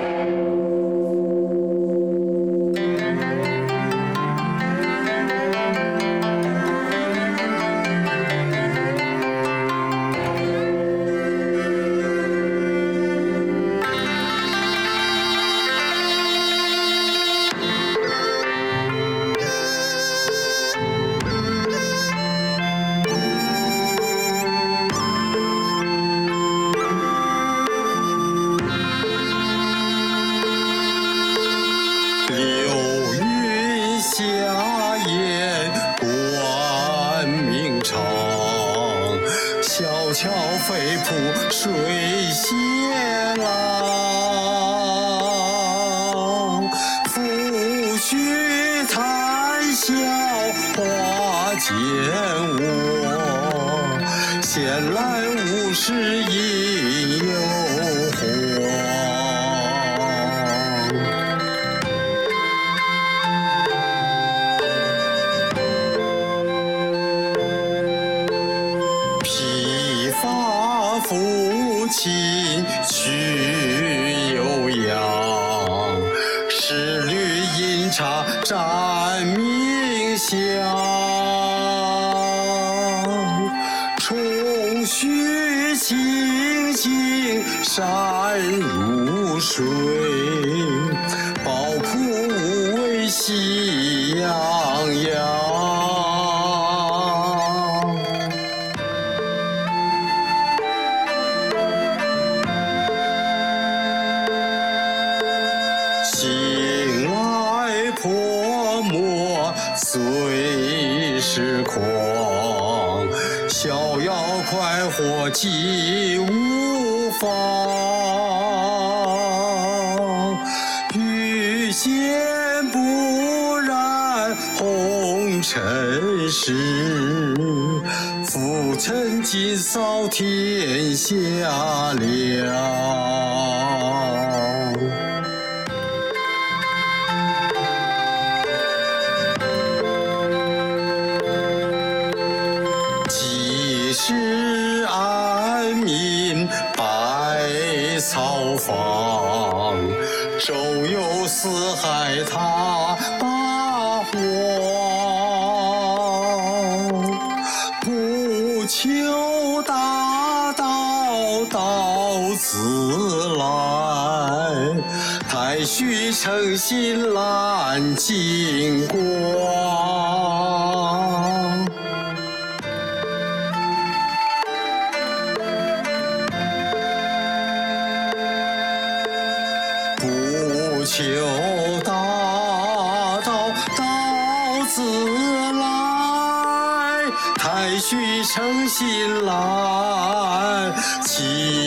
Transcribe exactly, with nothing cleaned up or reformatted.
流云下雁冠鸣唱，小桥飞瀑水仙浪。抚须谈笑花间窝，闲来无事吟幽黄。披发抚琴曲悠扬，十缕银叉展明香。重须轻轻闪入水，抱朴无为喜洋洋。醒来泼墨最是狂，逍遥快活几无妨。欲见不染红尘事，浮尘尽扫天下凉。几时安民百草坊，周游四海踏八荒。不求大道道自来，太虚诚心揽金光。不求大道道自来，太虚诚心揽金